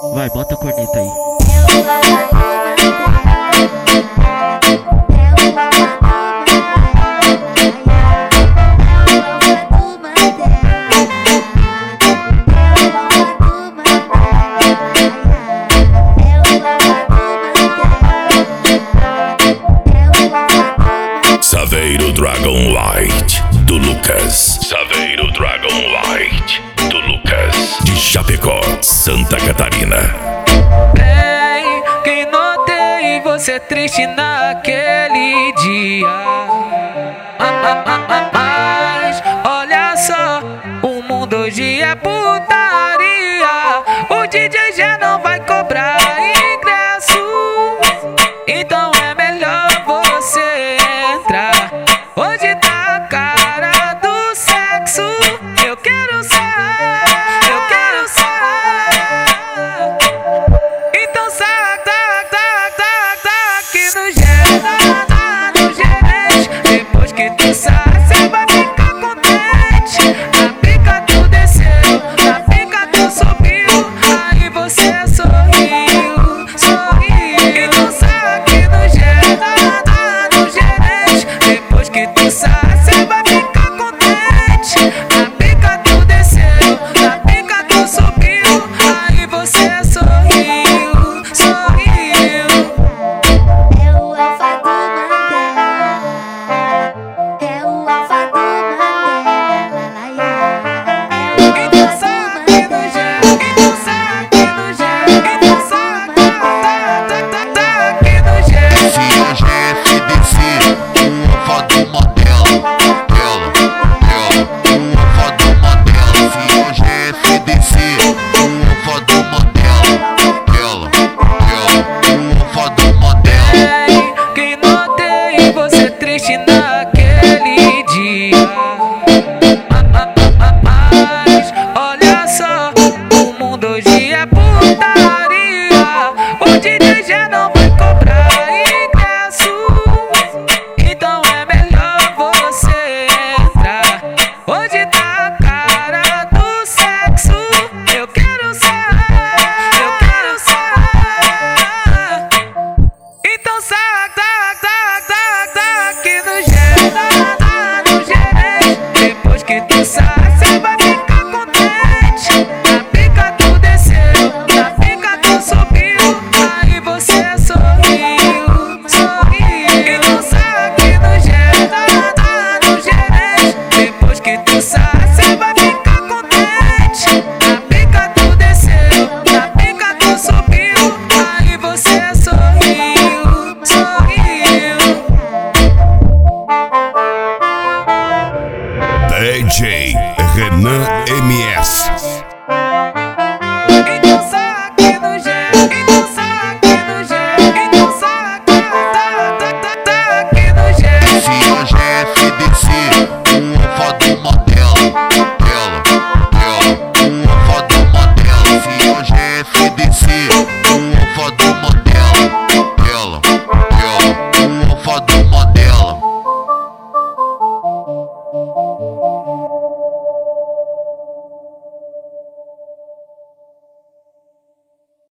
Vai, bota a corneta aí. Saveiro Dragon White, do Lucas. Saveiro Dragon White, do Lucas. De Chapecó, Santa Catarina. Bem, que notei você triste naquele dia. Mas olha só, o mundo hoje é putaria. O DJ já não vai cobrar ingresso, então é melhor você entrar. Hoje tá a cara do sexo. Eu quero sair, eu quero sair. Então sai, tá aqui no gerente. Depois que tu sai, cê vai ficar contente. A pica tu desceu, a pica tu subiu, aí você sorriu, sorriu. Então sai aqui no gerente. Depois que tu sai, cê vai ficar contente. A pica tu desceu, a pica tu subiu, aí você sorriu, sorriu. É o Alfa do Mandela, é o Alfa do Mandela. Então sai aqui no gerente, então sai aqui no gerente, então sai aqui no gerente. Se a GFDC, o Alfa do Mandela, o Alfa do Mandela. Se a GFDC, o Alfa do Mandela, o Alfa do Mandela. Ei, que notei você triste naquele dia. Mas olha só, o mundo hoje é putaria. O DJ já não vai cobrar ingresso, então é melhor você entrar. Hoje tá a cara do sexo. Eu quero sair, eu quero sair. Então sai, tá aqui no gerente. Depois que tu sai, cê vai ficar contente. A pica tu desceu, a pica tu subiu, aí você sorriu, sorriu. Então sai aqui no gerente. Depois que tu sai, cê vai ficar contente. A pica tu desceu, a pica tu subiu, aí você sorriu, sorriu. DJ Renan MS. Então sai aqui no gerente, então sai aqui no gerente, então sai aqui no gerente. Se a GFDC, o Alfa do Mandela, o Alfa do Mandela. Se a GFDC,